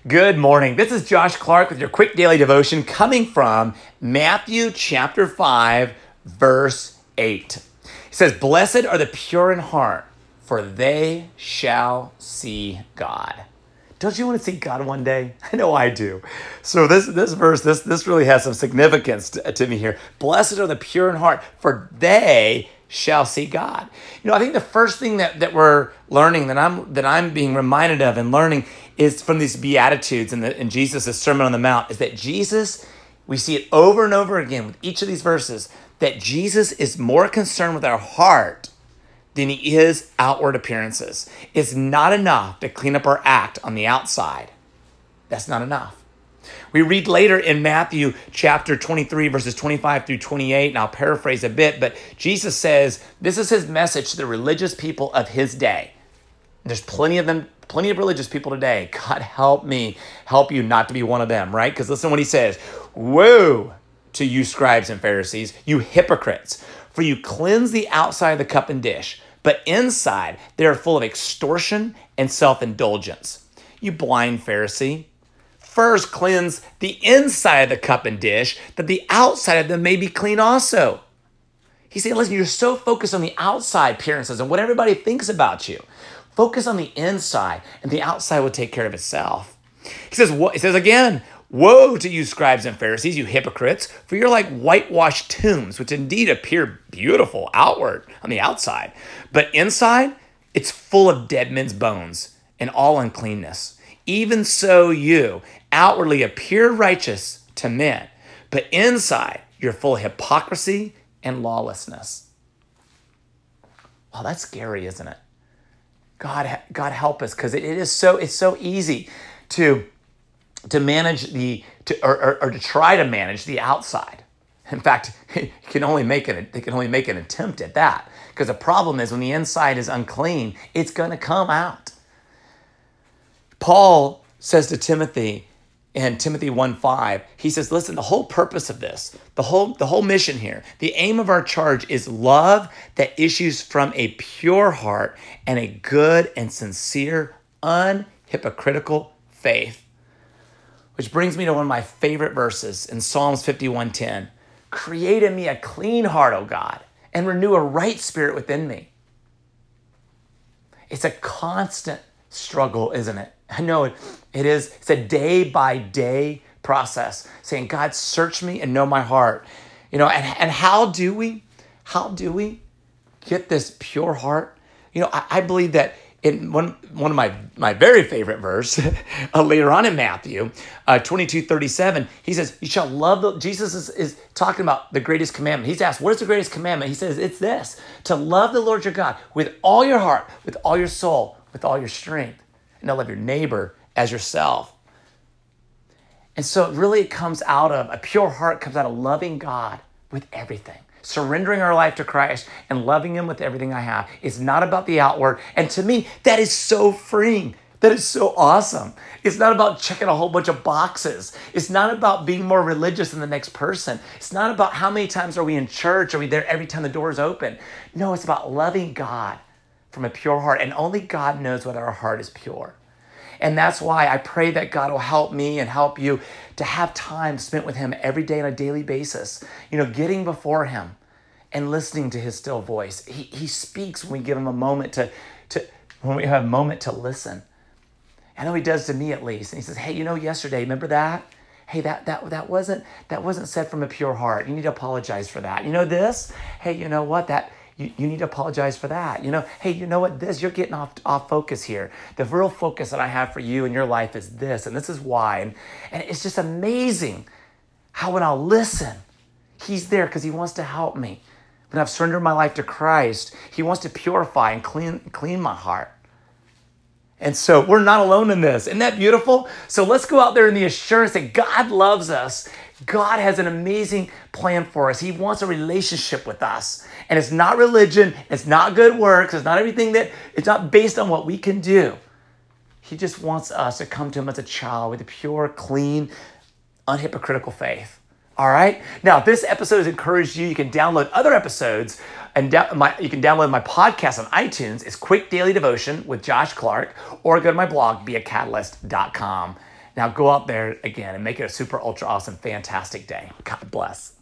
Good morning. This is Josh Clark with your quick daily devotion coming from Matthew chapter 5, verse 8. It says, "Blessed are the pure in heart, for they shall see God." Don't you want to see God one day? I know I do. So this verse, this really has some significance to me here. Blessed are the pure in heart, for they shall see God. I think the first thing that we're learning, that I'm being reminded of and learning, is from these Beatitudes in Jesus' Sermon on the Mount, is that Jesus, we see it over and over again with each of these verses, that Jesus is more concerned with our heart than he is outward appearances. It's not enough to clean up our act on the outside. That's not enough. We read later in Matthew chapter 23, verses 25 through 28, and I'll paraphrase a bit, but Jesus says, this is his message to the religious people of his day. There's plenty of them, plenty of religious people today. God help me, help you not to be one of them, right? Because listen to what he says. Woe to you scribes and Pharisees, you hypocrites, for you cleanse the outside of the cup and dish, but inside they are full of extortion and self-indulgence. You blind Pharisee, first cleanse the inside of the cup and dish, that the outside of them may be clean also. He's saying, listen, you're so focused on the outside appearances and what everybody thinks about you. Focus on the inside, and the outside will take care of itself. He says again, woe to you scribes and Pharisees, you hypocrites, for you're like whitewashed tombs, which indeed appear beautiful outward on the outside. But inside, it's full of dead men's bones and all uncleanness. Even so you outwardly appear righteous to men, but inside you're full of hypocrisy and lawlessness. Wow, that's scary, isn't it? God help us, because it's so easy to manage or to try to manage the outside. In fact, they can only make an attempt at that, because the problem is when the inside is unclean, it's going to come out. Paul says to Timothy in Timothy 1:5, he says, listen, the whole purpose of this, the whole mission here, the aim of our charge is love that issues from a pure heart and a good and sincere, unhypocritical faith. Which brings me to one of my favorite verses in Psalms 51:10. Create in me a clean heart, O God, and renew a right spirit within me. It's a constant struggle, isn't it? I know it is. It's a day-by-day process, saying, God, search me and know my heart. And how do we get this pure heart? I believe that in one of my very favorite verse, later on in Matthew 22:37, he says, you shall love Jesus is talking about the greatest commandment. He's asked, what is the greatest commandment? He says, it's this, to love the Lord your God with all your heart, with all your soul, with all your strength, and to love your neighbor as yourself. And so it comes out of, a pure heart comes out of loving God with everything. Surrendering our life to Christ and loving him with everything I have. It's not about the outward. And to me, that is so freeing. That is so awesome. It's not about checking a whole bunch of boxes. It's not about being more religious than the next person. It's not about how many times are we in church? Are we there every time the door is open? No, it's about loving God from a pure heart. And only God knows whether our heart is pure. And that's why I pray that God will help me and help you to have time spent with him every day on a daily basis. Getting before him and listening to his still voice. He speaks when we give him a moment when we have a moment to listen. I know he does to me at least. And he says, hey, yesterday, remember that? Hey, that wasn't said from a pure heart. You need to apologize for that. This? Hey, you know what? You need to apologize for that. Hey, you know what? You're getting off focus here. The real focus that I have for you in your life is this, and this is why. And it's just amazing how when I'll listen, he's there because he wants to help me. When I've surrendered my life to Christ, he wants to purify and clean my heart. And so we're not alone in this. Isn't that beautiful? So let's go out there in the assurance that God loves us. God has an amazing plan for us. He wants a relationship with us. And it's not religion. It's not good works. It's not it's not based on what we can do. He just wants us to come to him as a child with a pure, clean, unhypocritical faith. All right? Now, if this episode has encouraged you, you can download other episodes, and you can download my podcast on iTunes. It's Quick Daily Devotion with Josh Clark, or go to my blog, beacatalyst.com. Now go out there again and make it a super ultra awesome, fantastic day. God bless.